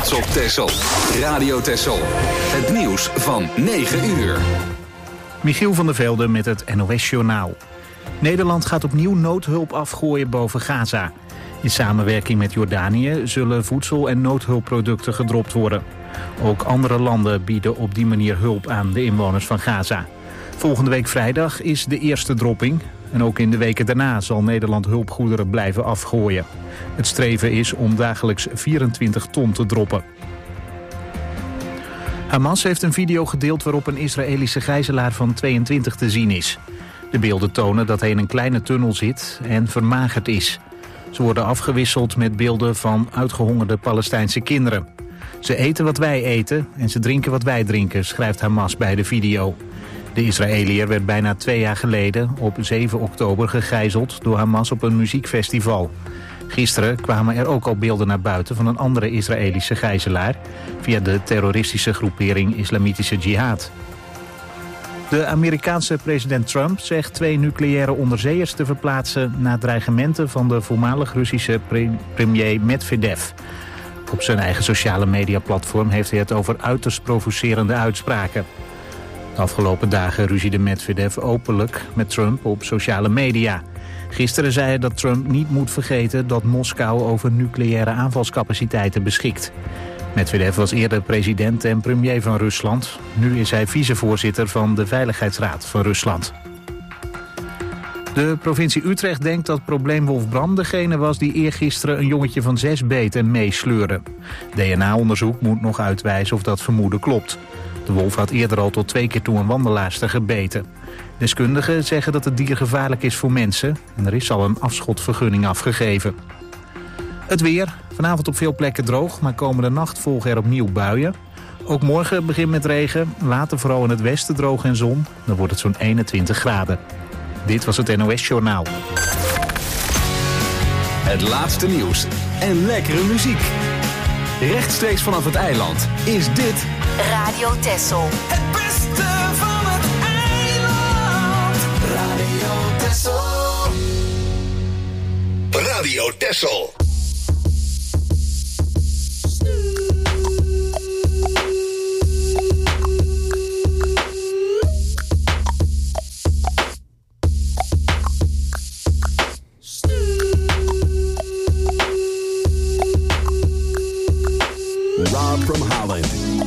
trots op Texel. Radio Texel. Het nieuws van 9 uur. Michiel van der Velde met het NOS-journaal. Nederland gaat opnieuw noodhulp afgooien boven Gaza. In samenwerking met Jordanië zullen voedsel- en noodhulpproducten gedropt worden. Ook andere landen bieden op die manier hulp aan de inwoners van Gaza. Volgende week vrijdag is de eerste dropping. En ook in de weken daarna zal Nederland hulpgoederen blijven afgooien. Het streven is om dagelijks 24 ton te droppen. Hamas heeft een video gedeeld waarop een Israëlische gijzelaar van 22 te zien is. De beelden tonen dat hij in een kleine tunnel zit en vermagerd is. Ze worden afgewisseld met beelden van uitgehongerde Palestijnse kinderen. Ze eten wat wij eten en ze drinken wat wij drinken, schrijft Hamas bij de video. De Israëliër werd bijna 2 jaar geleden op 7 oktober gegijzeld door Hamas op een muziekfestival. Gisteren kwamen er ook al beelden naar buiten van een andere Israëlische gijzelaar via de terroristische groepering Islamitische Jihad. De Amerikaanse president Trump zegt 2 nucleaire onderzeeërs te verplaatsen na dreigementen van de voormalig Russische premier Medvedev. Op zijn eigen sociale mediaplatform heeft hij het over uiterst provocerende uitspraken. De afgelopen dagen ruziede Medvedev openlijk met Trump op sociale media. Gisteren zei hij dat Trump niet moet vergeten dat Moskou over nucleaire aanvalscapaciteiten beschikt. Medvedev was eerder president en premier van Rusland. Nu is hij vicevoorzitter van de Veiligheidsraad van Rusland. De provincie Utrecht denkt dat probleemwolf Bram degene was die eergisteren een jongetje van 6 beet en meesleurde. DNA-onderzoek moet nog uitwijzen of dat vermoeden klopt. De wolf had eerder al tot 2 keer toe een wandelaarster gebeten. Deskundigen zeggen dat het dier gevaarlijk is voor mensen en er is al een afschotvergunning afgegeven. Het weer. Vanavond op veel plekken droog, maar komende nacht volgen er opnieuw buien. Ook morgen begint met regen, later vooral in het westen droog en zon. Dan wordt het zo'n 21 graden. Dit was het NOS-journaal. Het laatste nieuws en lekkere muziek. Rechtstreeks vanaf het eiland is dit Radio Texel. Het beste van het eiland. Radio Texel. Radio Texel. Rob from Holland.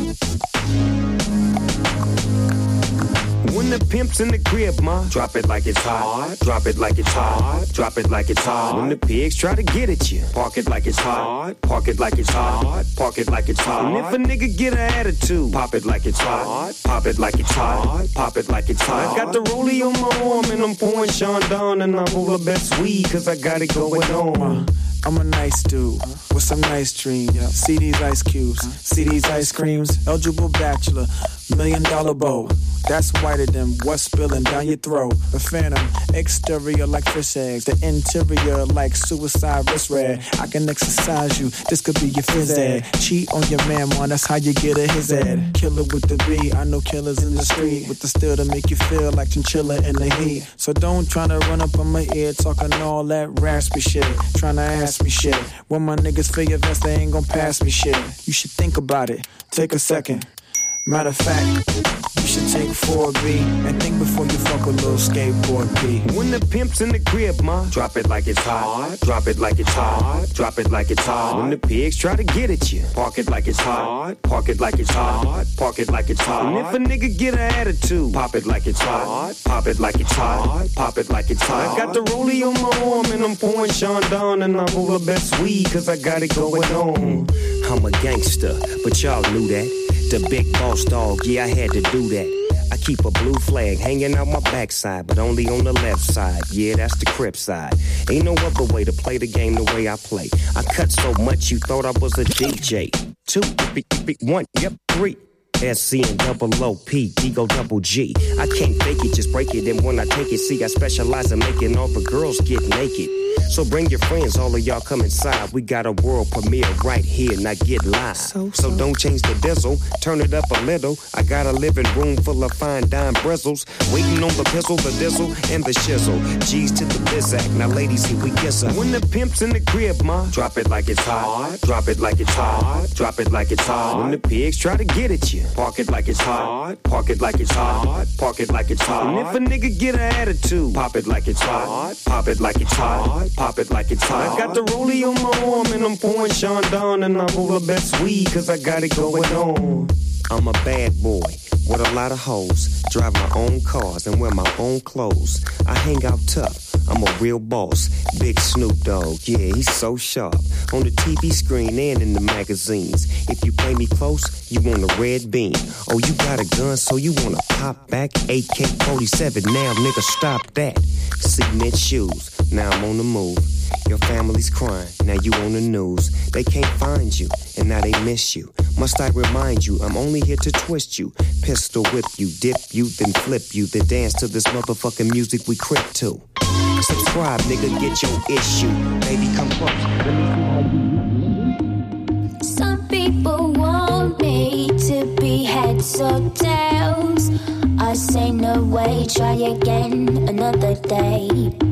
When the pimp's in the crib, ma, drop it like it's hot. Drop it like it's hot. Drop it like it's hot. When the pigs try to get at you, park it like it's hot. Park it like it's hot. Park it like it's hot. And if a nigga get an attitude, pop it like it's hot. Pop it like it's hot. Pop it like it's hot. I got the rollie on my arm and I'm pouring Sean down and I'm over best weed cause I got it going on. I'm a nice dude with some nice dreams. See these ice cubes, see these ice creams. Eligible bachelor, $1 million bow. That's whiter than what's spilling down your throat. A phantom, exterior like fish eggs. The interior like suicide wrist red. I can exercise you, this could be your phys ed. Cheat on your man, that's how you get a his ed. Killer with the B, I know killers in the street. With the steel to make you feel like chinchilla in the heat. So don't tryna run up on my ear talking all that raspy shit. Tryna ask me shit. When my niggas feel your vest, they ain't gon' pass me shit. You should think about it, take a second. Matter of fact, you should take 4B and think before you fuck a little skateboard B. When the pimp's in the crib, ma, drop it like it's hot. Drop it like it's hot. Drop it like it's hot. When the pigs try to get at you, park it like it's hot. Park it like it's hot. Park it like it's hot. And if a nigga get an attitude, pop it like it's hot. Pop it like it's hot. Pop it like it's hot. I got the rollie on my arm and I'm pouring Sean down and I'm over best weed cause I got it going on. I'm a gangster, but y'all knew that. The big boss dog, yeah, I had to do that. I keep a blue flag hanging out my backside, but only on the left side. Yeah, that's the Crip side. Ain't no other way to play the game the way I play. I cut so much you thought I was a DJ. 2, 1, yep, 3. SC and double OP, Ego double G. I can't fake it, just break it. And when I take it, see, I specialize in making all the girls get naked. So bring your friends, all of y'all come inside. We got a world premiere right here, now get live. So don't change the diesel, turn it up a little. I got a living room full of fine dime bristles. Waiting on the pistol, the dizzle, and the shizzle. G's to the bizac, now ladies, here we kiss her. When the pimp's in the crib, ma, drop it like it's hot. Drop it like it's hot. Drop it like it's hot. When the pigs try to get at you, park it like it's hot. Park it like it's hot. Park it like it's hot. And if a nigga get an attitude, pop it like it's hot. Pop it like it's hot. Pop it like it's hot. I got the rollie on my arm and I'm pouring Sean down and I roll the best weed cause I got it going on. I'm a bad boy with a lot of hoes. Drive my own cars and wear my own clothes. I hang out tough. I'm a real boss. Big Snoop Dogg, yeah, he's so sharp. On the TV screen and in the magazines. If you play me close, you want a red beam. Oh, you got a gun, so you wanna pop back? AK-47, now nigga, stop that. Cement shoes, now I'm on the move. Your family's crying, now you on the news. They can't find you, and now they miss you. Must I remind you, I'm only here to twist you. Pistol whip you, dip you, then flip you. Then dance to this motherfucking music we crip to. Subscribe, nigga, get your issue. Baby, come close. Let me see how you. Some people want me to be heads or tails. I say no way, try again another day.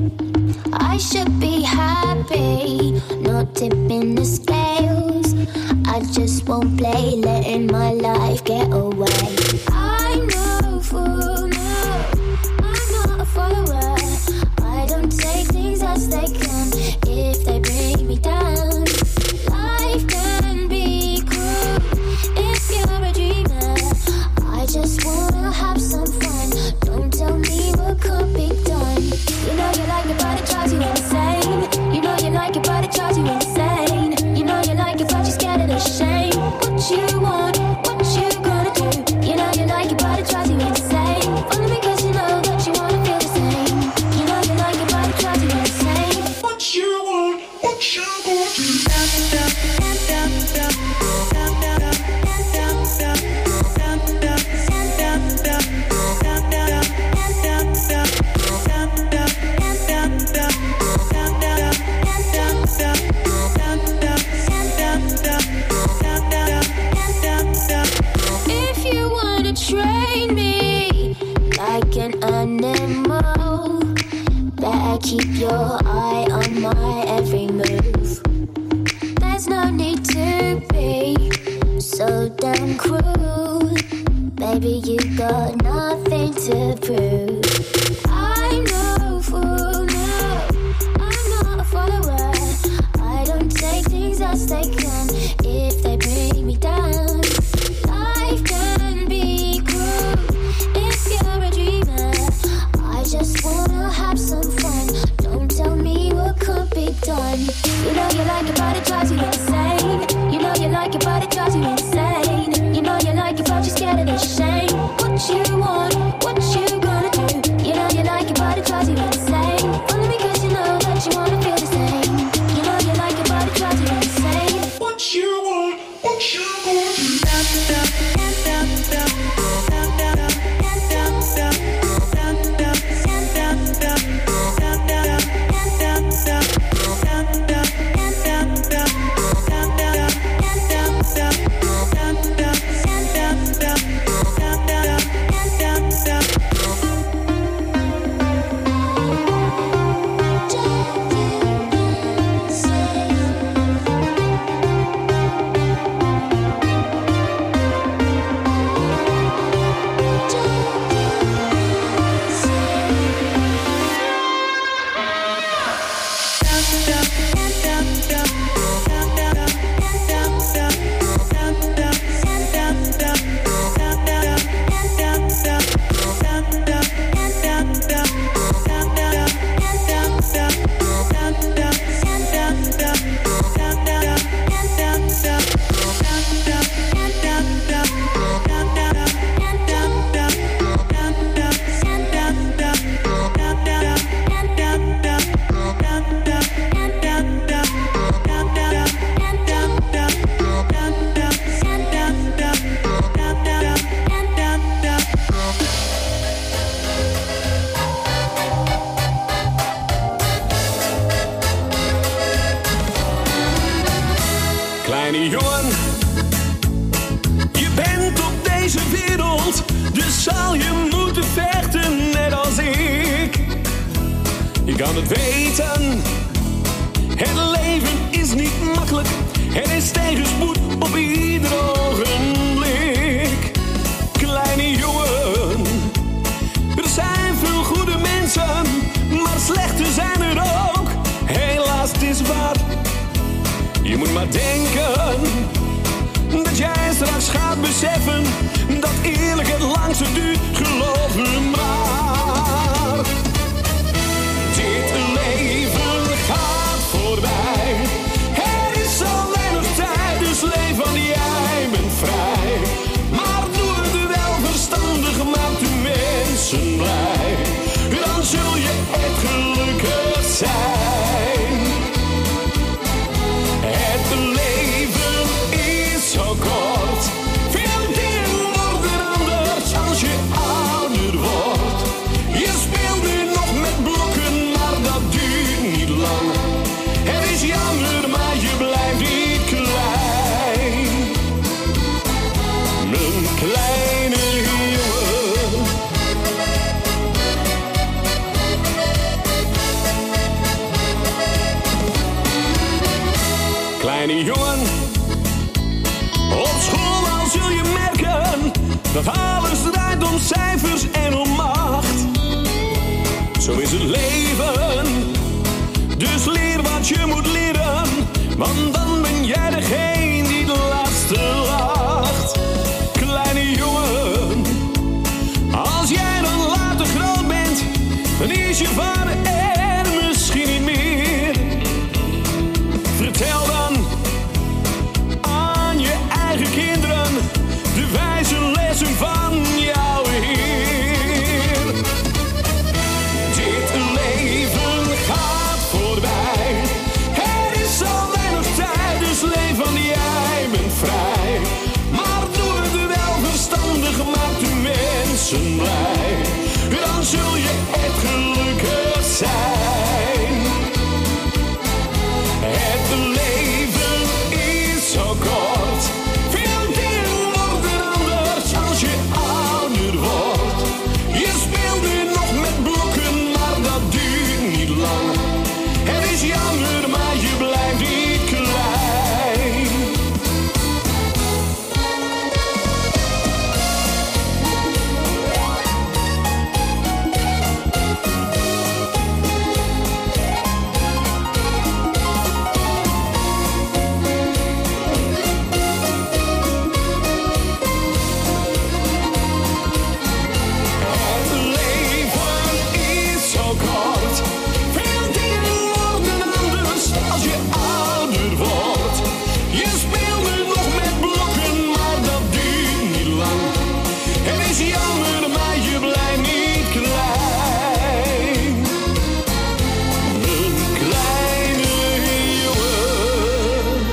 I should be happy, not tipping the scales. I just won't play, letting my life get away. I'm no fool, no, I'm not a follower. I don't take things as they come if they bring me down. Life can be cruel if you're a dreamer. I just wanna have some fun. Don't tell me what could be done. You know you like it, but it drives you insane. You know you like it, but it drives you insane. You know you like it, but you're scared of the shame. What you want, what you gonna do? You know you like it, but it drives you insane. Only because you know that you wanna feel the same. You know you like it, but it drives you insane. What you want, what you gonna do? Train me like an animal. Better keep your eye on my every move. There's no need to be so damn cruel. Baby, you got nothing to prove. I'm no fool, no, I'm not a follower. I don't take things as they come if they bring me down. Life can be cruel if you're a dreamer. I just wanna have some fun. Don't tell me what could be done. You know you like it, but it drives you insane. You know you like it, but it drives you insane. You know you like it, but you're scared of the shame. What you want, what you gonna do? You know you like it, but it drives you insane. Only because you know that you wanna feel the same. You know you like it, but it drives you insane. What you want, what you gonna do? Kleine jongen, je bent op deze wereld, dus zal je moeten vechten net als ik. Je kan het weten, het leven is niet makkelijk, er is tegenspoed op ieder ogenblik. Kleine jongen, er zijn veel goede mensen, maar slechte zijn er ook, helaas het is waar. Je moet maar denken dat jij straks gaat beseffen dat eerlijk het langste duurt, geloof me maar. Dit leven gaat voorbij, er is alleen nog tijd, dus leef want jij bent vrij. Maar doe het wel verstandig, maak de mensen blij, dan zul je echt gelukkig zijn. Het leven is zo kort, veel dingen worden anders als je ouder wordt. Je speelt nu nog met blokken, maar dat duurt niet lang. Het is jammer, maar je blijft niet klein. Mijn kleine jongen. Kleine jongen, op school al zul je merken dat alles draait om cijfers en om macht. Zo is het leven, dus leer wat je moet leren, want dan ben jij degene die de laatste lacht. Kleine jongen, als jij dan later groot bent, dan is je vader er misschien niet meer. Vertel dan aan je eigen kinderen de wijze lessen van jouw Heer. Dit leven gaat voorbij, er is alleen nog tijd, dus leef want jij bent vrij. Maar doe het wel verstandig, maak de mensen blij, dan zul je echt gelukkig zijn. Het leven is zo kort, veel dingen worden anders als je ouder wordt. Je speelt nu nog met blokken, maar dat duurt niet lang. Het is jammer, maar je blijft niet klein. Het leven is zo kort, veel dingen worden anders als je ouder wordt. Je speelt nu nog met blokken, maar dat duurt niet lang. Het is jammer, maar je blijft niet klein. Een kleine jongen.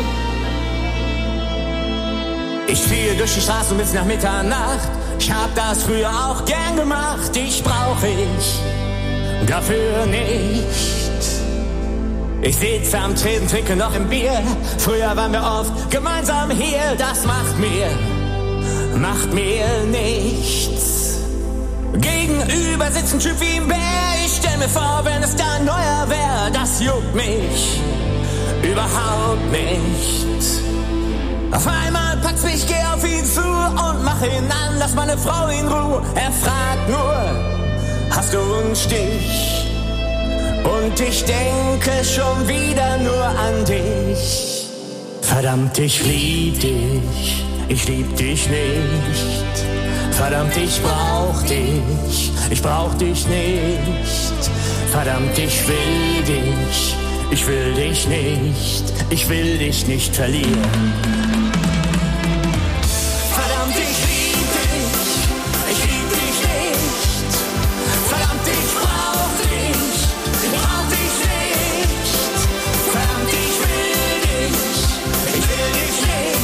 Ich ziehe durch die Straßen bis nach Mitternacht. Ich hab das früher auch gern gemacht. Dich brauch ich dafür nicht. Ich sitze am Tresen, trinke noch ein Bier. Früher waren wir oft gemeinsam hier. Das macht mir nichts. Gegenüber sitzt ein Typ wie ein Bär. Ich stell mir vor, wenn es da ein neuer wär. Das juckt mich überhaupt nicht. Auf einmal packt's mich, geh auf ihn zu und mach ihn an, lass meine Frau in Ruhe. Er fragt nur, hast du einen Stich? Und ich denke schon wieder nur an dich. Verdammt, ich lieb dich nicht. Verdammt, ich brauch dich nicht. Verdammt, ich will dich nicht verlieren. Verdammt, ich lieb dich nicht. Verdammt, ich brauch dich nicht. Verdammt, ich will dich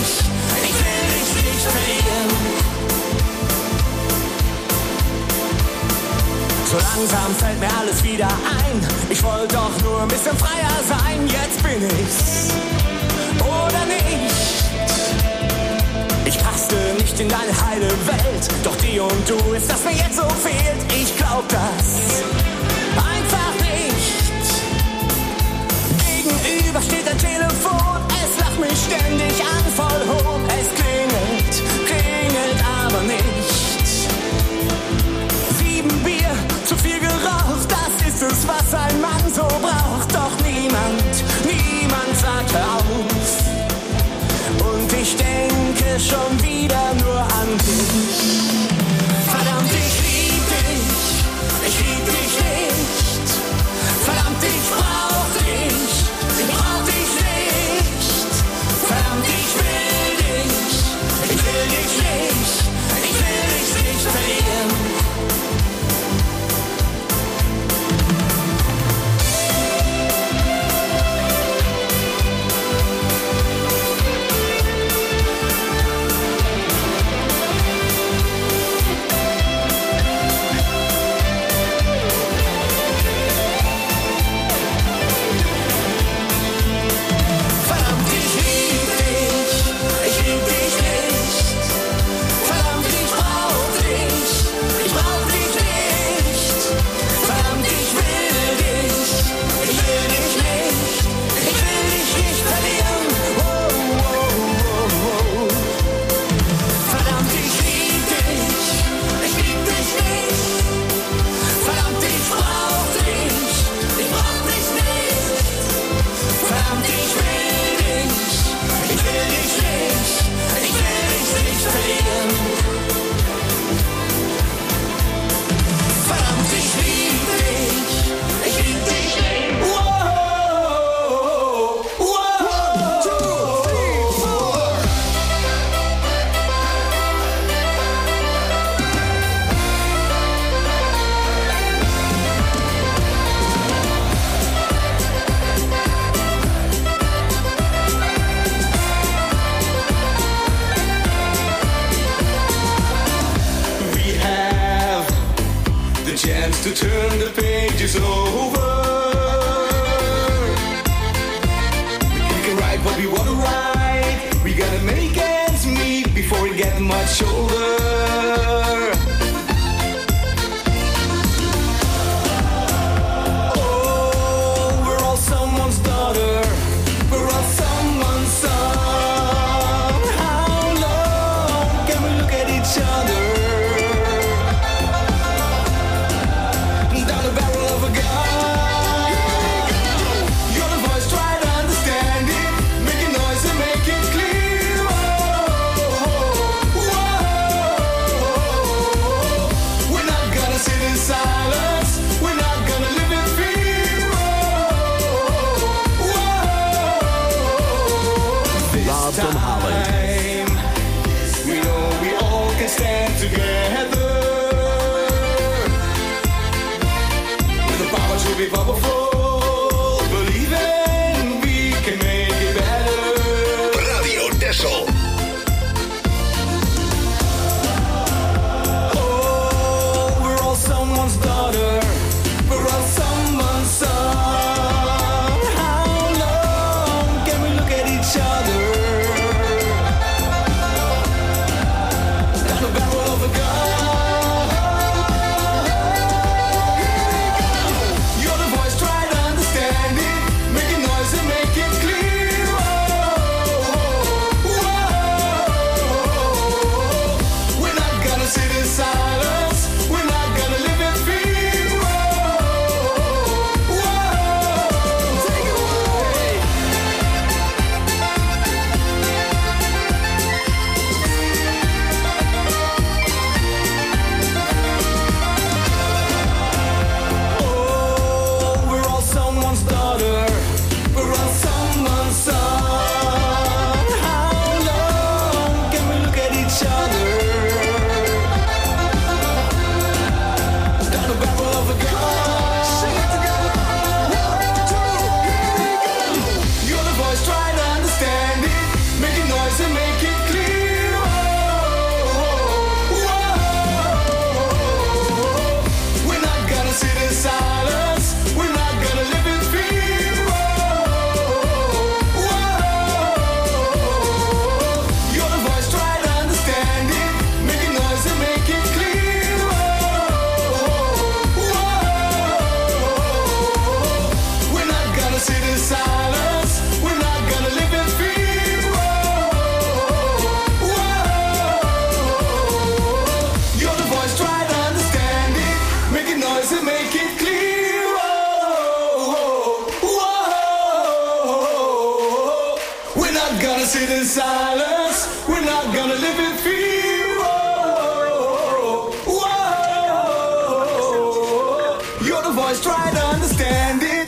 nicht verlieren. So langsam fällt mir alles wieder ein. Ich wollte doch nur ein bisschen freier sein. Jetzt bin ich's oder nicht. Ich passte nicht in deine heile Welt, doch dir und du ist das mir jetzt so fehlt. Ich glaub das einfach nicht. Gegenüber steht ein Telefon, es lacht mich ständig an, voll hoch. Es klingelt aber nicht. 7 Bier, zu viel geraucht, das ist es, was ein Mann so braucht. Doch niemand sagt auf. Und ich denke schon wieder nur an dich. Verdammt, ich lieb dich nicht. Verdammt, ich brauch dich nicht. Verdammt, ich will dich nicht verlieren. To turn the pages over. We can write what we want to write. We gotta make ends meet before we get much older. Oh, we're all someone's daughter. We're all someone's son. How long can we look at each other? Tom Holland. We know we all can stand together. With the power to be powerful, believing we can make it better. Radio Texel. Oh, we're all someone's daughter. We're all someone's son. How long can we look at each other? You're the voice trying not gonna sit in silence. We're not gonna live in fear. Whoa, whoa. You're the voice, try to understand it.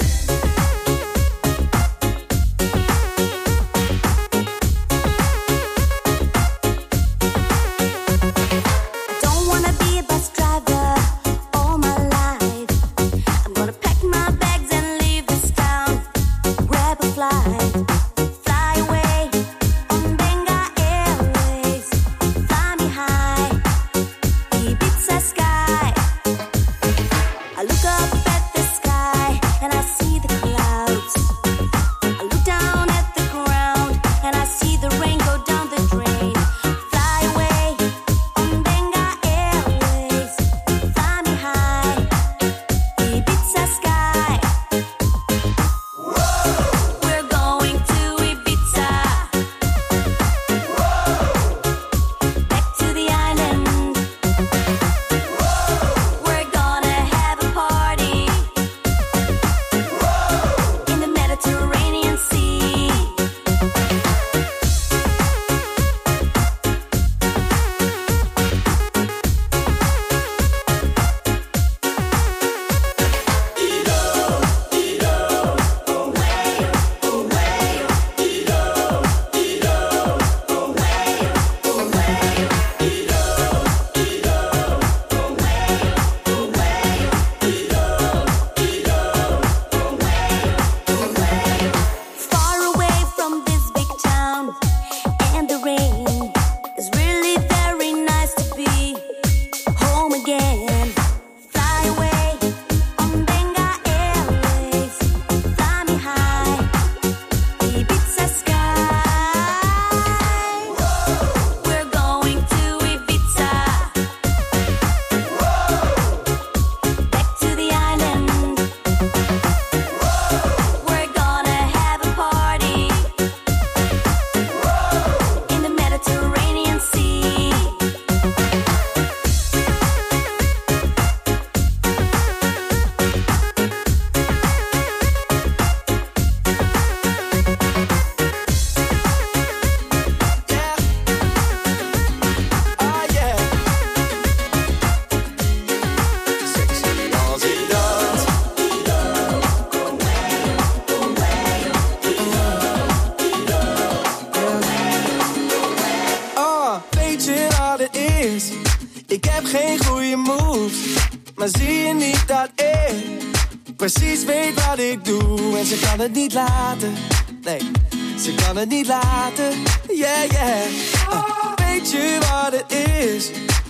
Precies weet wat ik doe en ze kan het niet laten. Nee, ze kan het niet laten. Yeah, yeah. Weet je wat het is?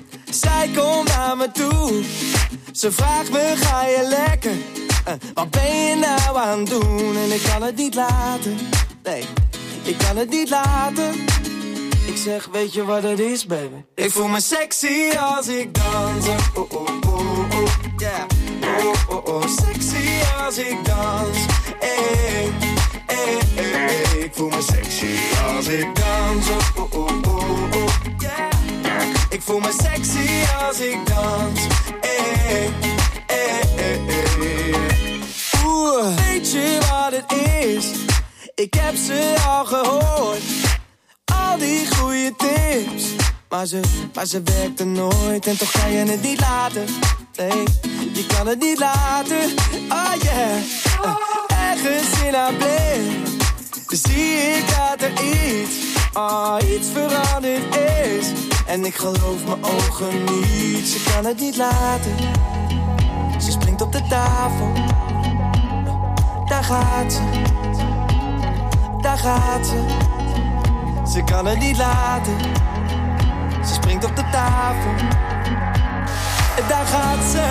Zij komt naar me toe. Ze vraagt me, ga je lekker? Wat ben je nou aan het doen? En ik kan het niet laten. Nee, ik kan het niet laten. Ik zeg, weet je wat het is, baby? Ik voel me sexy als ik dans. Oh, oh, oh, oh, yeah. Oh, oh, oh, sexy als ik dans. Hey, hey, hey, hey. Ik voel me sexy als ik dans. Oh, oh, oh, oh, yeah. Ik voel me sexy als ik dans. Hey, hey, hey, hey. Oeh, weet je wat het is? Ik heb ze al gehoord. Al die goede tips. Maar ze werkte nooit en toch kan je het niet laten. Nee, je kan het niet laten. Oh yeah. Ergens in haar blik zie ik dat er iets veranderd is. En ik geloof mijn ogen niet. Ze kan het niet laten. Ze springt op de tafel. Daar gaat ze. Daar gaat ze. Ze kan het niet laten. Ze springt op de tafel. Daar gaat ze.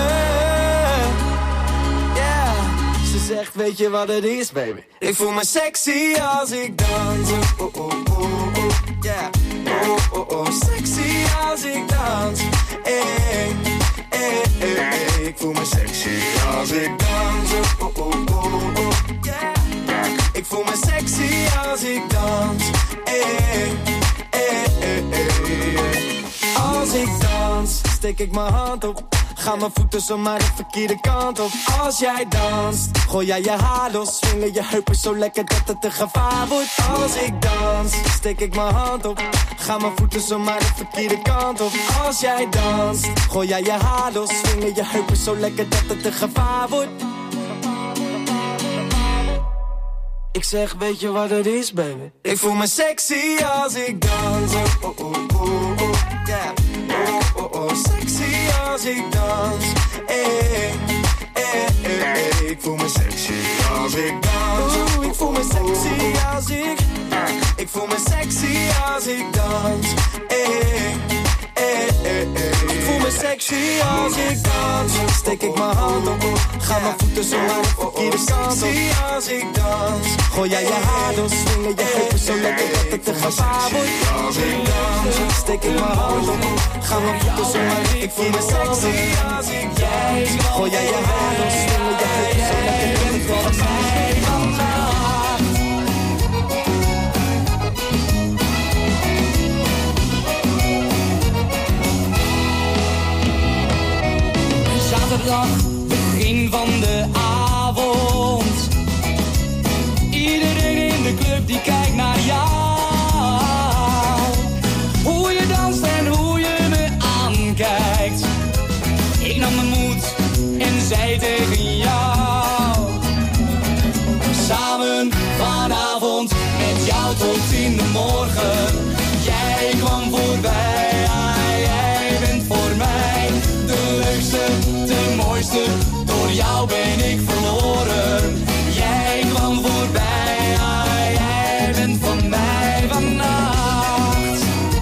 Yeah. Ze zegt, weet je wat het is, baby? Ik voel me sexy als ik dans. Oh, oh, oh, oh, yeah. Oh, oh, oh, sexy als ik dans. Hey, hey, hey, hey. Ik voel me sexy als ik dans. Oh, oh, oh, oh, yeah. Ik voel me sexy als ik dans. Hey, hey, hey, hey. Als ik dans, steek ik mijn hand op. Ga mijn voeten zomaar de verkeerde kant op. Als jij danst, gooi jij je haar los. Swingen je heupen zo lekker dat het een gevaar wordt. Als ik dans, steek ik mijn hand op. Ga mijn voeten zomaar de verkeerde kant op. Als jij danst, gooi jij je haar los. Swingen je heupen zo lekker dat het een gevaar wordt. Ik zeg, weet je wat het is, baby? Ik voel me sexy als ik dans. Oh, oh, oh, oh, oh, yeah. Oh, oh, oh, sexy als ik dans. Ik voel me sexy als ik dans. Oh, ik voel me sexy als ik. Ik voel me sexy als ik dans. Ik voel me sexy als ik dans. Steek ik mijn hand op. Ga mijn voeten zo naar de verkeerde kant op. Als ik dans. Gooi jij je haar door. Swingen je heupen zo lekker dat het een gevaar wordt. Als ik dans. Steek ik mijn hand op. Ga mijn voeten zo naar de verkeerde kant op. Als ik dans. Gooi jij je haar door. Swingen je heupen zo lekker dat het een gevaar wordt. Zaterdag, begin van de avond. Iedereen in de club die kijkt naar jou. Hoe je danst en hoe je me aankijkt. Ik nam de moed en zei tegen jou. Samen vanavond met jou tot in de morgen. Jij kwam voorbij, jij bent voor mij de leukste, de mooiste. Door jou ben ik verloren. Jij kwam voorbij, jij bent van mij vannacht.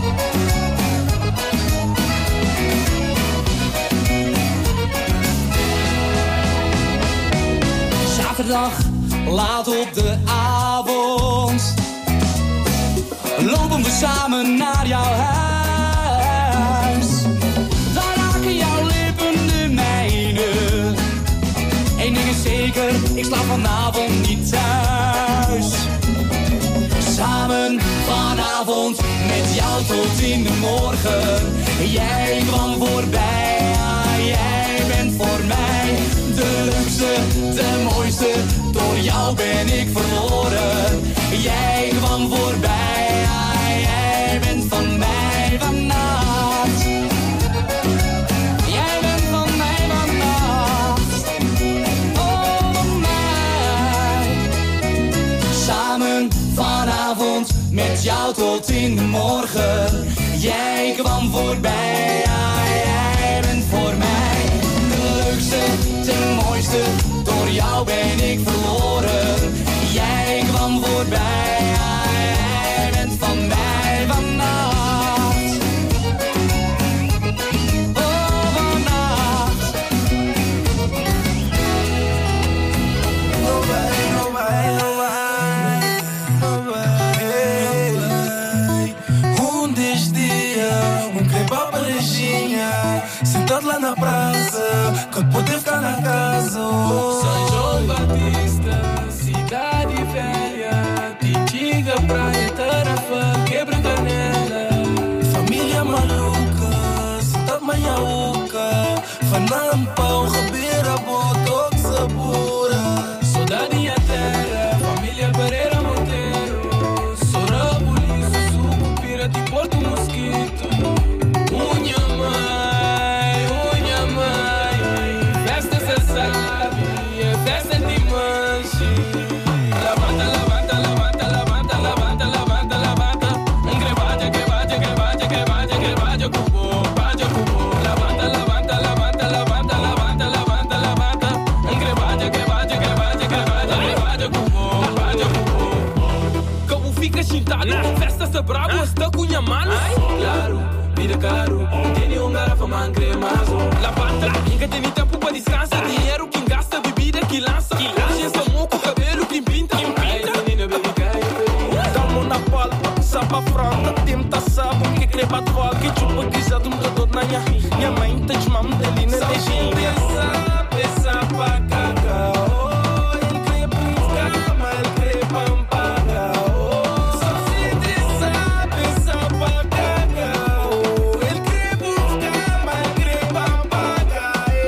Zaterdag, laat op de avond. Lopen we samen naar jouw huis. Daar raken jouw lippen de mijne. Eén ding is zeker, ik slaap vanavond niet thuis. Samen vanavond met jou tot in de morgen. Jij kwam voorbij, jij bent voor mij de leukste, de mooiste. Door jou ben ik verloren. Jij kwam voorbij, jij bent van mij vannacht. Jij bent van mij vannacht. Oh, van mij. Samen vanavond met jou tot in de morgen. Jij kwam voorbij, jij bent voor mij de leukste, de mooiste. Door jou ben ik verloren. Jij kwam voorbij, jij bent van mij vannacht. Oh, vannacht. Um dia, kebab Regina. Sentado lá na praça, que poder ficar na casa. São João Batista, cidade velha. Tiga, praia, tarafa, quebra canela. Família maluca, cidade manhãuca. Fanam, pão, rabeira, botox, sabura. Saudade e a terra, família Pereira Monteiro. Sorabuli, Suzuco, Pira de Porto Mosquito. Unha mãe, festa cê sabe, é festa de manche. Levanta, levanta, levanta, levanta, levanta, levanta, levanta. Grebade, grebade, grebade, grebade, grebade, cubo, bade, cubo. Levanta, levanta, levanta, levanta, levanta, levanta, levanta. Grebade, grebade, grebade, grebade, grebade, cubo, bade, cubo. Como fica chintado, festa cê brabo, está cunha mano. Claro, vida caro, tem um garrafa mangre mazo. Levanta, nunca tem tempo pra descansar. Dinheiro quem gasta, bebida que lança. Hoje é moco, cabelo quem pinta. Menina, baby, cai. Tamo na palma, sabe a frota. Tenta sabe o que creba de volta. Que chupa que já dum todo na minha mãe tá de mamãe dele na deixinha. Pensa pra cacau. Ele creba em cama, ele creba em pagao. Só se dessa, pensa pra cacau. Ele creba em cama, ele creba em pagao.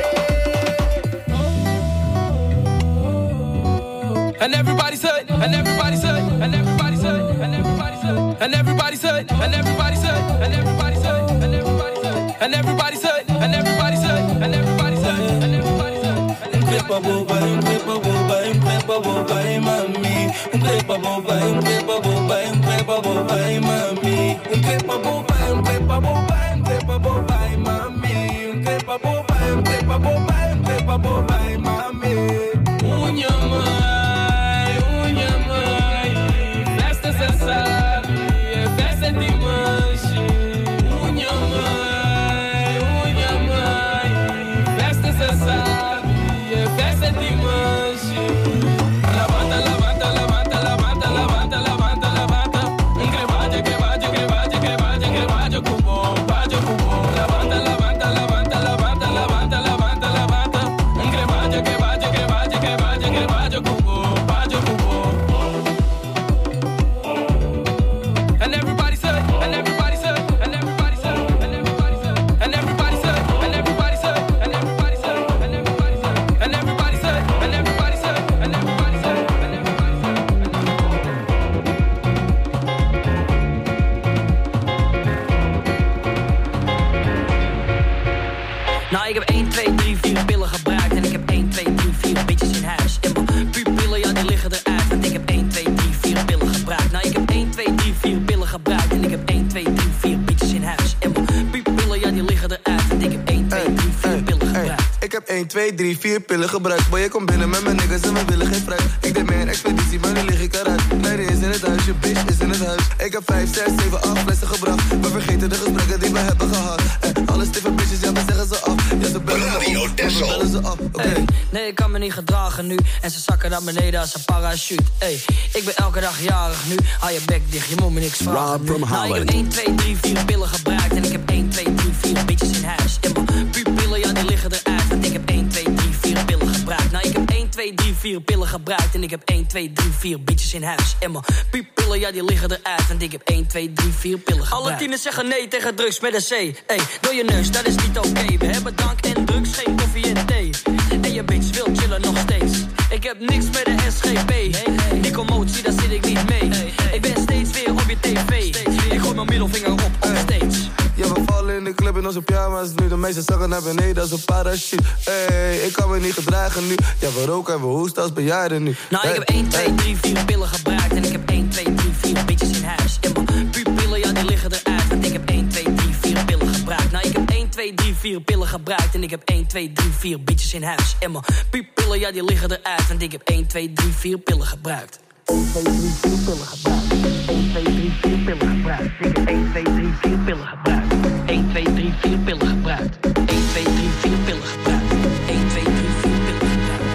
and everybody say, and everybody say, and everybody say, and everybody say, and everybody say, and everybody say, and everybody say, and everybody say. Crepa boba, crepa boba, crepa boba, mami. Crepa boba, crepa boba, crepa boba, mami. Crepa boba, crepa boba, crepa boba, mami. Crepa boba, crepa boba, crepa boba, mami. Unha mãe, festa cê sabe, é festa de manche. Unha mãe, festa cê sabe, é festa de manche. Levanta, levanta, levanta, levanta, levanta, levanta, levanta. Crevade, crevade, crevade, crevade, crevade, cubo, pade, cubo. Levanta, levanta, levanta, levanta, levanta, levanta, levanta. Crevade, crevade, crevade, crevade, crevade, cubo, pade, cubo. And everybody say, and everybody say, and everybody say, and everybody say, and everybody say, and everybody say, and everybody say, and everybody say, and everybody say, and everybody say, and everybody say, and everybody say. Nou, ik heb 1, 2, 3, 4 pillen gebruikt. En ik heb 1, 2, 3, 4 bitches in huis. En mijn pupillen, ja, die liggen eruit. Want ik heb 1, 2, 3, 4 pillen gebruikt. Nou, ik heb 1, 2, 3, 4 pillen gebruikt. En ik heb 1, 2, 3, 4 bitches in huis. En mijn pupillen, ja, die liggen eruit. Want ik heb 1, 2, 3, 4 pillen gebruikt. Ik heb 1, 2, 3, 4 pillen gebruikt. Boy, je komt binnen met mijn niggas en we willen geen fruit. Ik deed mee een expeditie, maar nu lig ik eruit. Lady is in het huis, je bitch is in het huis. Ik heb 5, 6, 7, 8 flessen gebracht. We vergeten de gesprekken die we hebben gehad. Alle stiffe bitches, ja, we zeggen ze af. Ja, ze bellen ze af. Hey, nee, ik kan me niet gedragen nu. En ze zakken naar beneden als een parachute. Hey, ik ben elke dag jarig nu. Hou je bek dicht, je moet me niks vragen. Nou, ik heb 1, 2, 3, 4 pillen gebruikt. En ik heb 1, 2, 3, 4 bitches in huis. En mijn pupillen, ja, die liggen eruit. Want ik heb 1, 2, 3, 4 pillen gebruikt. Nou, ik heb 1, 2, 3, 4 pillen gebruikt. En ik heb 1, 2, 3, 4 bitches in huis. En mijn pupillen, ja, die liggen eruit. Want ik heb 1, 2, 3, 4 pillen gebruikt. Alle tieners zeggen nee tegen drugs met een C. Hey, door je neus, dat is niet oké. We hebben drank en drugs, geen koffie en thee. En je bitch wil chillen nog steeds. Ik heb niks met de SGP. Die commotie, daar zit ik niet mee. Ik ben steeds weer op je tv. Ik gooi mijn middelvinger op stage. Ja, we vallen in de club in onze pyjama's nu. De meeste zakken naar beneden als een parachute. Hey, ik kan me niet gedragen nu. Ja, we roken en we hoesten als bejaarden nu. Nou, ik heb 1, 2, 3, 4 pillen gebruikt. En ik heb 1, 2, 3, 4 bitches in huis. En mijn pupillen, ja, die liggen eruit. Want ik heb 1, 2, 3, 4 pillen gebruikt. Nou, ik heb 1, 2, 3, 4 pillen gebruikt. En ik heb 1, 2, 3, 4 bitches in huis. En mijn pupillen, ja, die liggen eruit. Want ik heb 1, 2, 3, 4 pillen gebruikt. 1, 2, 3, 4 pillen gebruikt. 1, 2, 3, 4 pillen gebruikt. Ik heb 1, 2, 3, 4 pillen gebruikt. 1, 2, 3, 4 pillen gebruikt. 1, 2, 3, 4 pillen gebruikt. 1, 2, 3, 4 pillen gebruikt.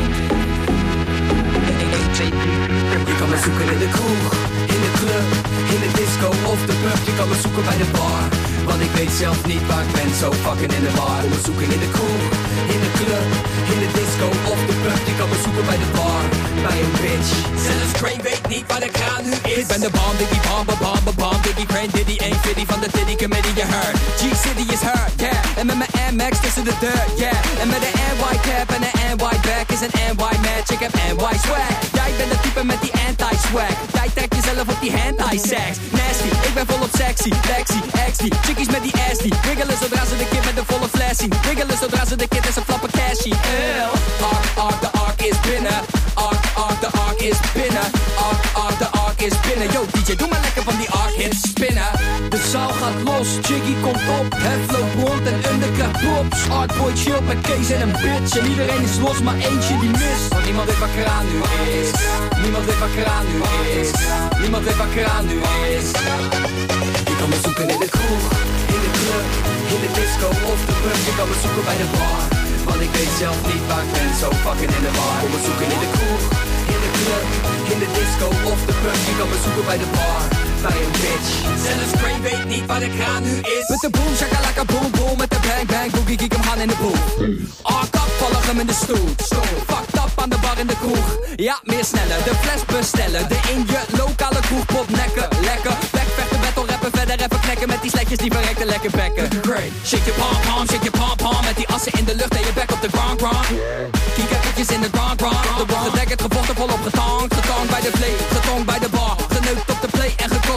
1, 2, 3, 4 pillen. Je kan me zoeken in de kroeg, in de club, in de disco of de pub. Je kan me zoeken bij de bar, want ik weet zelf niet waar ik ben. Zo fucking in de war. Kom me zoeken in de kroeg, in de club, in de disco of de pub. Je kan me zoeken bij de bar, bij een bitch. Zelfs Crane weet niet waar de kraan nu is. Ik ben de bomb, Diggy bomb, Diggy Crane, Diddy, ain't fitty van de Diddy Committee, je heard. G-City is hurt, yeah. En met mijn Air-Max tussen de deur, yeah. En met de NY cap en de NY back is een NY match. Ik heb NY swag. Jij bent de type met die anti-swag. Jij trekt jezelf op die anti-sex. Nasty, ik ben volop sexy. Lexi, XD, chickies met die ass die wiggelen zodra ze de kid met de volle flash zien. Wiggelen zodra ze de kid en ze flappen cashy. Ark, de ark is binnen. Ark, de ark is binnen. Ark, de ark is binnen. Yo, DJ, doe maar lekker van die ark hits spinnen. De zaal gaat los, Jiggy komt op. Het loopt rond en undercut props. Artboy chill met Kees en een bitch. En iedereen is los, maar eentje die mist. Want niemand weet waar kraan nu is. Niemand weet waar kraan nu is. Niemand weet waar kraan nu is. Je kan me zoeken in de kroeg, in de club, in de disco of de pub. Je kan me zoeken bij de bar, want ik weet zelf niet waar ik ben. Zo fucking in de war. Kom me zoeken in de kroeg, in de club, in de disco of de pub. Je kan me zoeken bij de bar, bij een bitch. Zelfs Crane weet niet waar de kraan nu is. Met de boom, shakalaka boom boom. Met de bang bang boogie, kiek hem gaan in de boel. Ark, volg hem in de stoel. Fucked up aan de bar in de kroeg. Ja, meer sneller, de fles bestellen. De in je lokale kroeg pop nekken. Lekker, wegvechten, battle rappen. Verder even knekken met die sletjes die verrekte lekker bekken. Great, shake your pom-pom, shake your pom-pom. Met die assen in de lucht en je bek op de ground. Kiek eventjes in de ground. De wordt gedekkerd, gevochten, volop getankt. Getankt bij de play, getonkt bij de bar. Geneukt op de play en gekotst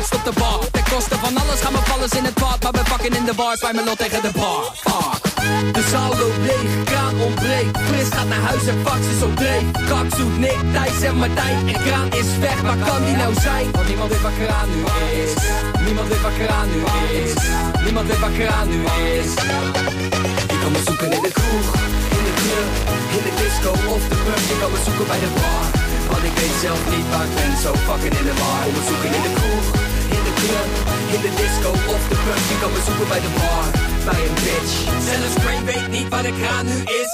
gast op de bar. Ten koste van alles gaan we vallen in het bad. Maar we pakken in de bar, zwaai mijn lot tegen de bar. Fuck. De zaal loopt leeg, kraan ontbreekt. Chris gaat naar huis en fax is op dreef. Kak zoekt Nick, Thijs en Martijn. En kraan is weg, waar kan die nou zijn? Want niemand weet waar kraan nu is. Niemand weet waar kraan nu is. Niemand weet waar kraan nu is. Ik kan me zoeken in de kroeg, in de club, in de disco of de pub. Ik kan me zoeken bij de bar, want ik weet zelf niet waar ik ben. Zo fucking in de war. Ik kan me zoeken in de kroeg, in de club, in de disco of de pub. Ik kan me zoeken bij de bar, bij een bitch. Zelfs Gray weet niet waar de kraan nu is.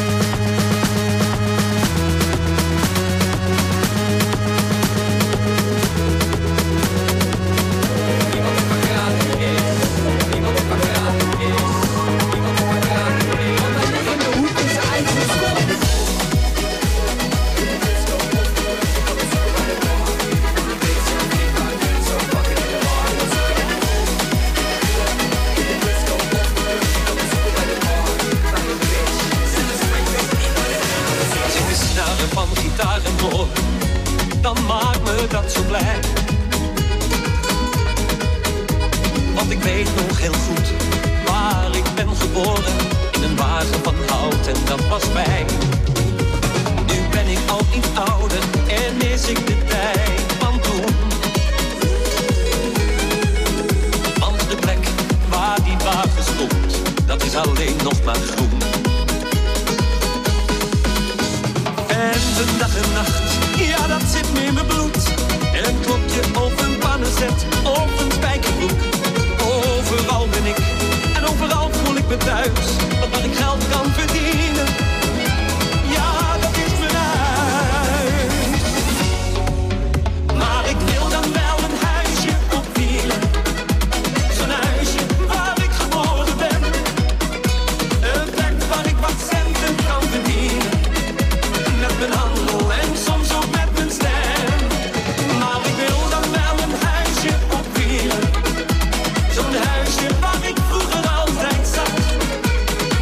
Dan maakt me dat zo blij. Want ik weet nog heel goed waar ik ben geboren. In een wagen van hout en dat was mij. Nu ben ik al iets ouder en mis ik de tijd van toen. Want de plek waar die wagen stond, dat is alleen nog maar groen. En de dag en nacht, ja dat zit nu in mijn bloed. Een klokje of een pannenzet of een spijkerbroek. Overal ben ik en overal voel ik me thuis. Want waar ik geld kan verdienen, ja dat is mijn huis. Maar ik wil dan wel een huisje op wielen. Zo'n huisje waar ik geboren ben. Een plek waar ik wat centen kan verdienen. Met mijn handel en soms ook met mijn stem. Maar ik wil dan wel een huisje op wielen. Zo'n huisje waar ik vroeger altijd zat.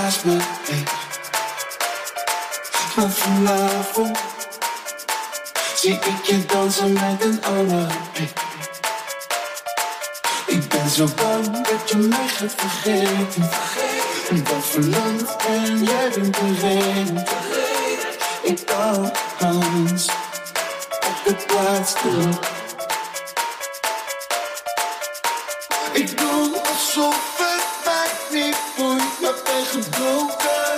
naast me, hey. Maar vanavond zie ik je dansen met een ander, hey. Ik ben zo bang dat je mij gaat vergeten. Ik ben verlamd en jij bent bevreemd. Ik dans op de plaats terug. Ik doe alsof het mij niet boeit, maar ben gebroken.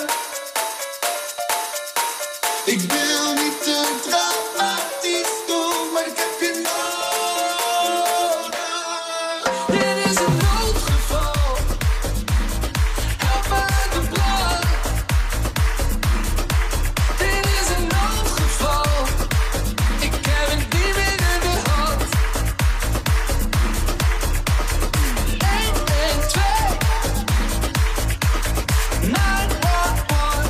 Ik wil niet te dramatisch doen, maar ik heb je nodig. Dit is een noodgeval. Help uit de blad. Dit is een noodgeval. Ik heb het niet meer in de hand. 112 911.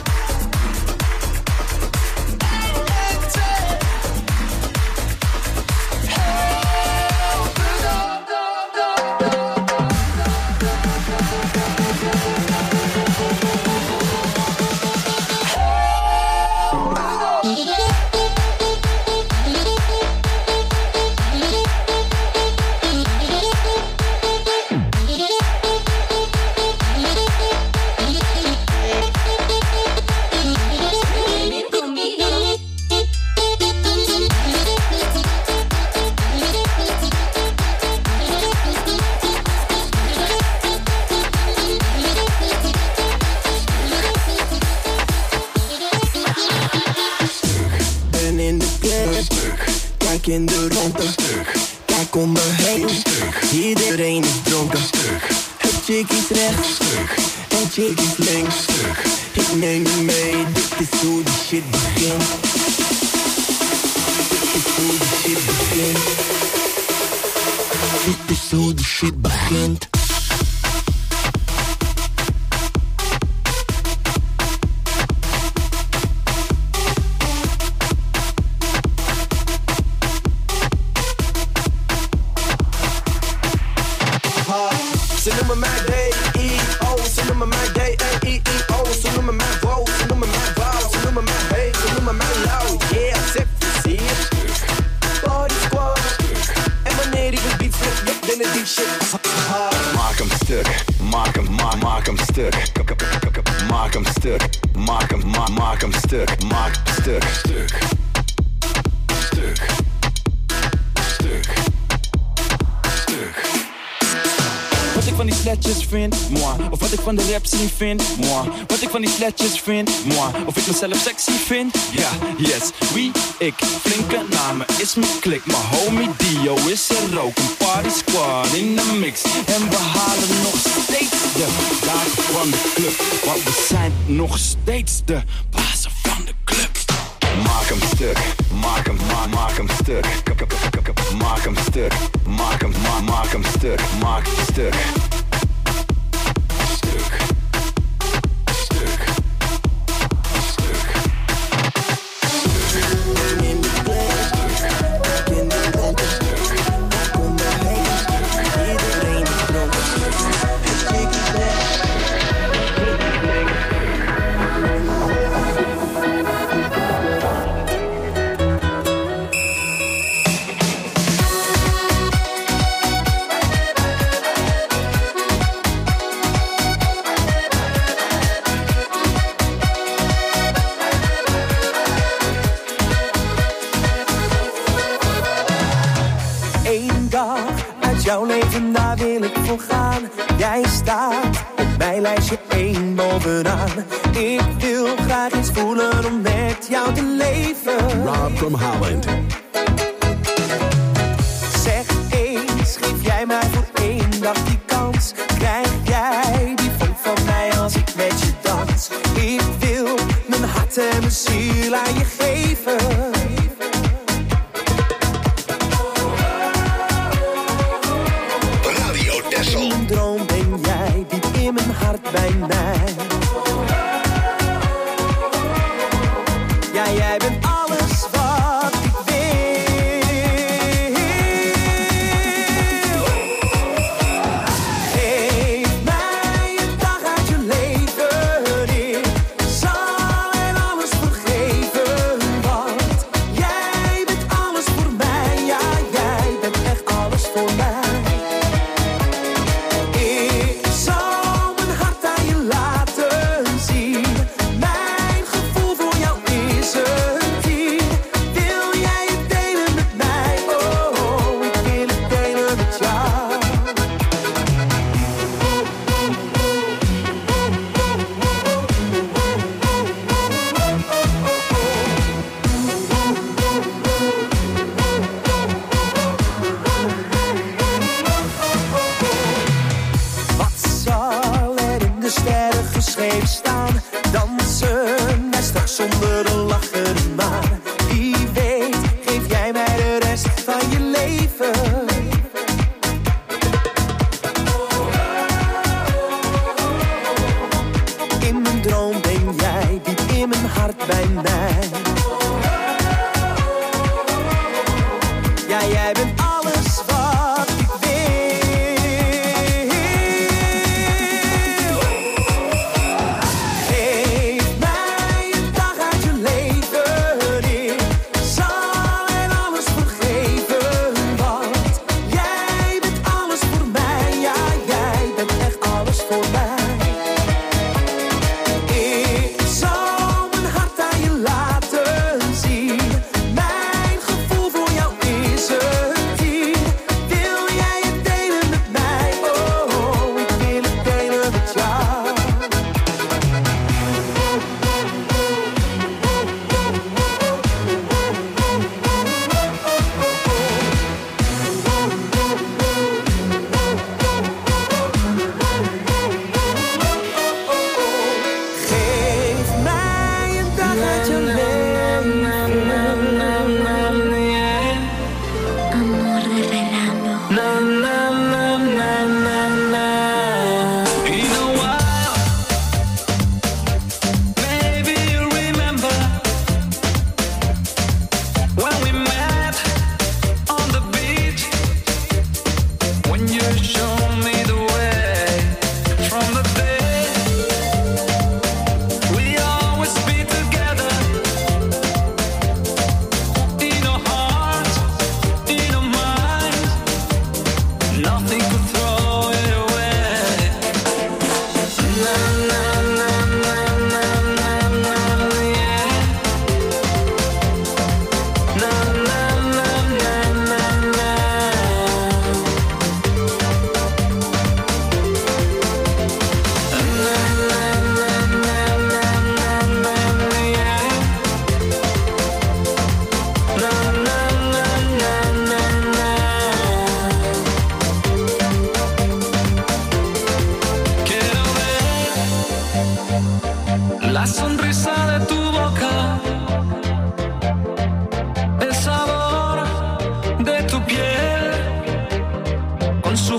Ben in de club, kijk in de ronde. Kijk om me heen, iedereen is dronken. Het chick is rechts, het chick is links. Ik neem je mee, dit is hoe de shit begint. Dit is hoe de shit begint. Dit is hoe de shit begint. Ze noemen mij D-I-O, ze noemen mij D-E-I-I-O. Ze noemen mij Wo, ze noemen mij Wauw. Ze noemen mij Hey, ze noemen mij Lauw. Yeah, zeg plezier. Party squad. En wanneer ik een beat flip, dan is die shit hard. Maak hem stuk, maak hem stuk. Maak hem stuk, maak hem stuk. Maak stuk, stuk. Stuk. Stuk. Stuk. Wat ik van die sletjes vind, moi. Of wat ik van de rap scene vind, moi. Wat ik van die sletjes vind, moi. Of ik mezelf sexy vind, ja, yes. Wie? Ik. Flinke namen is mijn klik. Maar homie Dio is er ook. Een party squad in de mix. En we halen nog steeds de dagen van de club. Want we zijn nog steeds de bazen van de club. Maak hem stuk, maak hem stuk. Maak hem stuk, maak hem stuk. Maak stuk. Stuk. Stuk. Stuk. In de club, in de ronde. Kom maar heen, iedereen is dronken. Het chick is rechts, jouw leven, daar wil ik voor gaan. Jij staat op mijn lijstje 1 bovenaan. Ik wil graag iets voelen om met jou te leven. Rob from Holland. Zeg eens, geef jij mij voor 1 dag die kans? Krijg jij die vonk van mij als ik met je dans? Ik wil mijn hart en mijn ziel aan je geven. In mijn droom ben jij diep in mijn hart bij mij. Ja, jij bent alles wat ik wil.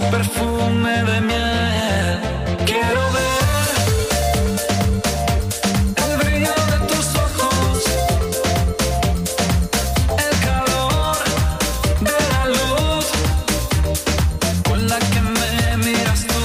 perfume de miel. Quiero ver el brillo de tus ojos, el calor de la luz con la que me miras tú.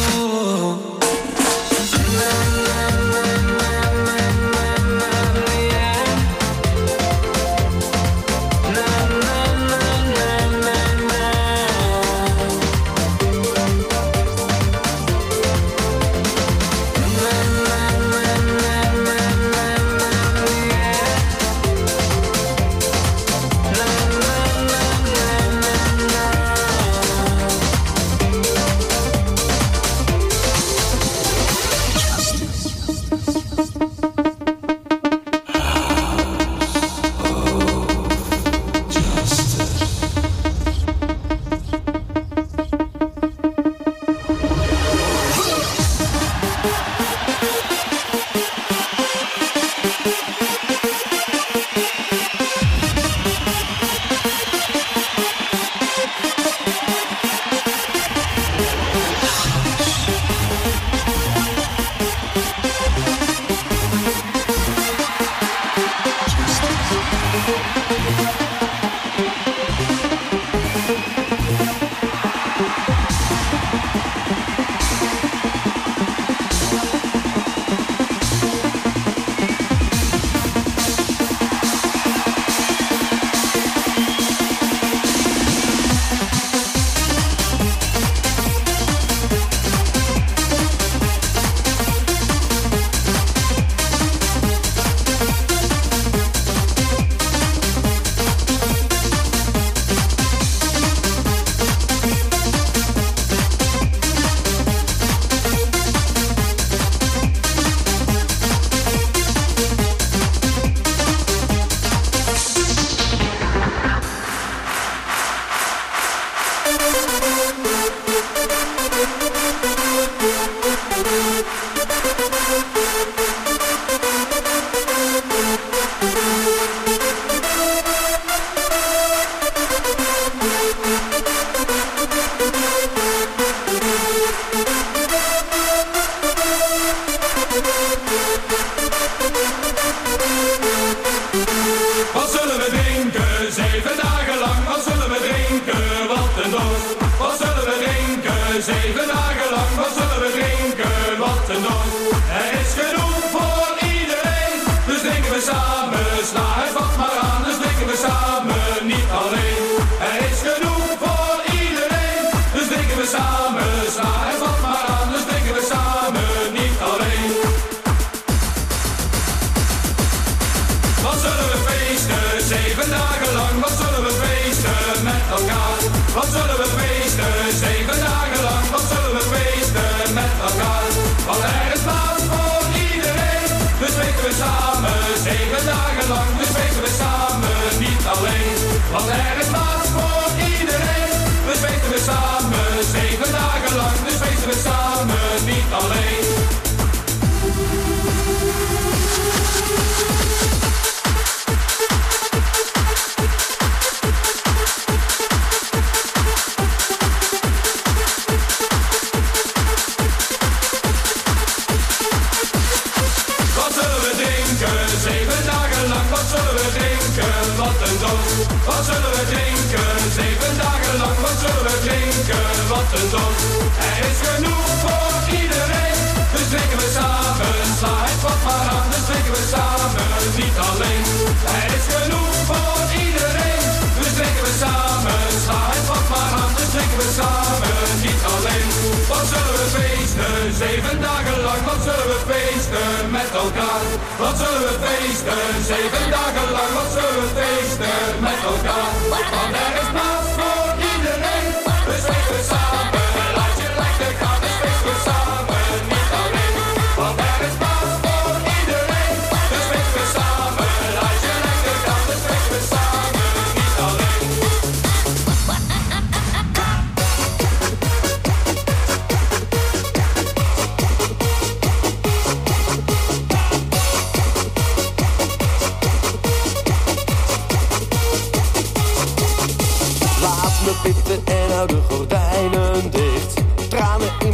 Pitten en hou de gordijnen dicht.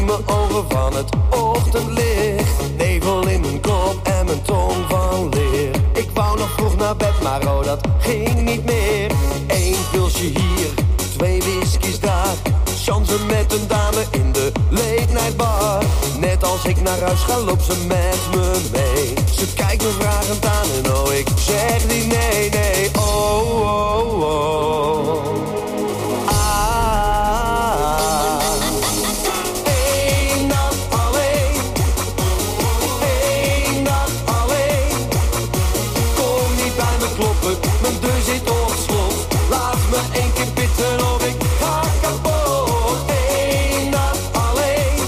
mijn ogen van het ochtendlicht. Nevel in mijn kop en mijn tong van leer. Ik wou nog vroeg naar bed, maar oh, dat ging niet meer. 1 pilsje hier, 2 whiskies daar. Chansen met een dame in de late night bar. Net als ik naar huis ga, loopt ze met me mee. Ze kijkt me vragend aan en oh, ik zeg niet nee, nee. Oh, oh, oh. Mijn deur zit op slot. Laat me 1 keer bitten of ik ga kapot. 1 nacht alleen.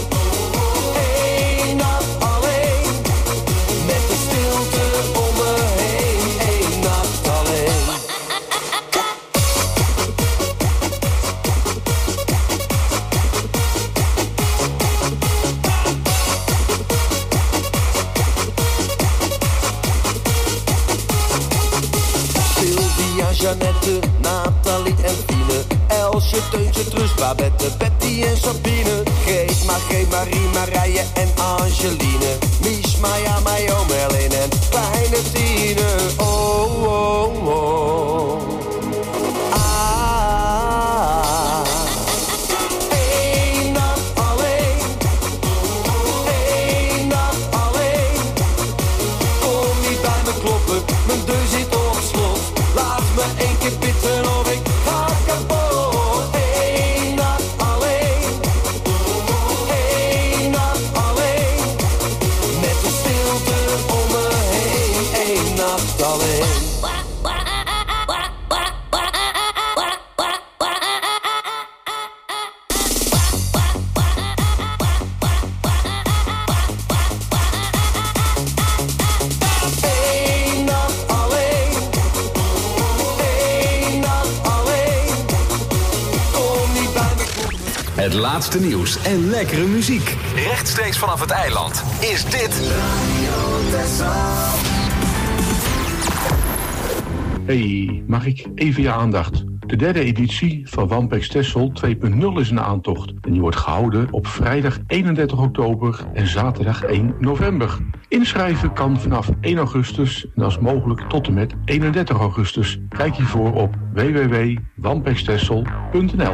1 nacht alleen. Met de stilte om me heen. 1 nacht alleen. Jeannette, Nathalie en Tine, Elsje, Teuntje, Trus, Babette, Betty en Sabine, Greet, Margreet, Marie, Marije en Angeline, Mies, Maya, Mayo, Merlin en kleine Tine. Oh, oh, oh. Ah. 1 nacht alleen. 1 nacht alleen. Kom niet bij me kloppen, mijn deur zit op slot. Laat me 1 keer bitten of ik ga kapot. 1 nacht alleen. 1 nacht alleen. Met de stilte om me heen. 1 nacht alleen. Het laatste nieuws en lekkere muziek. Rechtstreeks vanaf het eiland is dit... Hey, mag ik even je aandacht? De 3e editie van Wampex Texel 2.0 is in aantocht. En die wordt gehouden op vrijdag 31 oktober en zaterdag 1 november. Inschrijven kan vanaf 1 augustus en als mogelijk tot en met 31 augustus. Kijk hiervoor op www.wampextexel.nl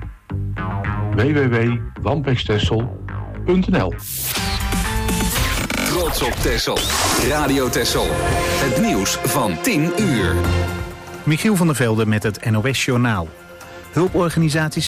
www.wampextexel.nl. Trots op Texel. Radio Texel. Het nieuws van 10 uur. Michiel van der Velde met het NOS Journaal. Hulporganisaties